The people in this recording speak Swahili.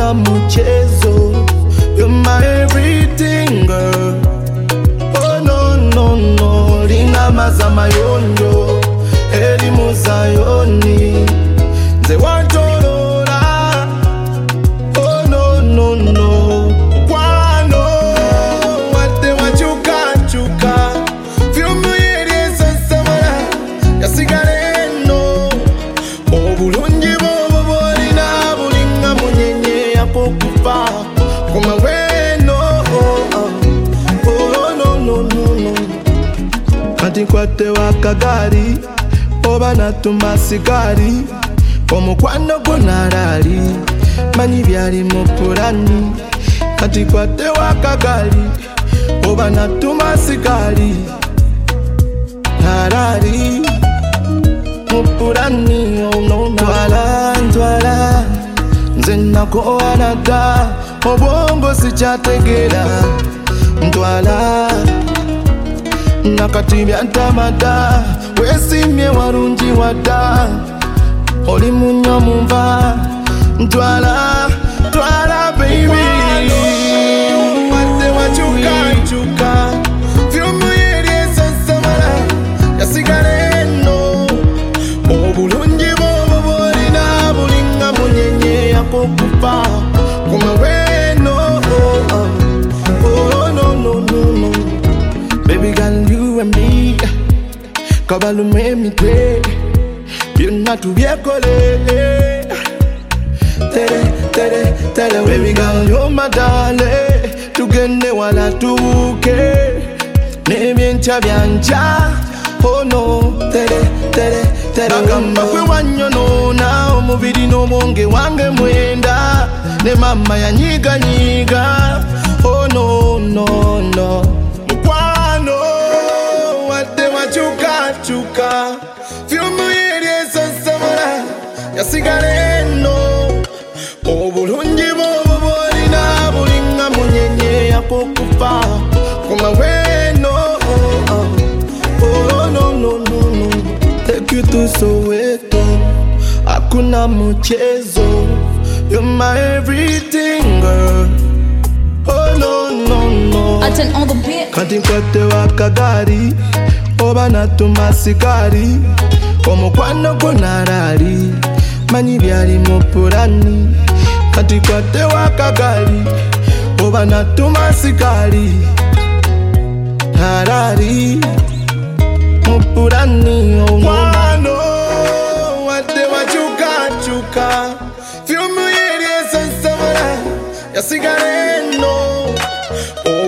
hakuna mchezo. You're my everything, girl. Oh no, no, no. Lina mazama yondo, elimu zayoni, nze wantolora. Oh no, no, no. Kwano, wate wachuka, chuka. Vyumu yeri sasamara, yasigare no. Obulungi bobo bolina, bulinga munyenye apokufa. Kuma weno, oh no, no, no, no. Kati kwate wakagari, oba natuma sigari. Omukwano gunarali, manyi byali mu pulani. Kati kwate wakagari, oba natuma sigari. Narali mu pulani, oh no, no. Ntwala, ntwala, nze nakowana dda, obwongo sikyategeera. Ntwala, nakati byantamada, weesimye walungi wadda, oli munnyo munva. Ntwala, twala baby, wadde wakyuka nkyuka. Vyumu yeri esasamala, yasigala eno. Obulungi bwobo bwolina, bulinga munyenye akokufa. Kuma weno, oh no, no, no, no. Baby girl, you and me, kabalume mitwe, byonna tubyekole. Tere, baby girl, you're my darling. Tugende wala tubuke, nebyenkya byanja. Oh no, tere. Agamba kwe wanyonona, omubiri n'omwonge wange mwenda. Ne mama yanyiganyiga. Oh no, no, no. Mukwano, wadde wakyuka, kyuka. Vyumu yeri esasamala, yasigala eno. Obulungi bwobo bwolina, bulinga munyenye akokufa. Kuma weno, oh no, no, no, no. Take you to Soweto, hakuna mchezo. You're my everything, girl. Oh no, no, no. I turn on the beat. Kati kwate wakagari, oba natuma sigari. Omukwano gunarali, manyi byali mu pulani. Kati kwate wakagari, oba natuma sigari. Narali mu pulani, oh no. Kwano, wadde wakyuka, kyuka. Vyumu yeri esasamala, yasigala eno.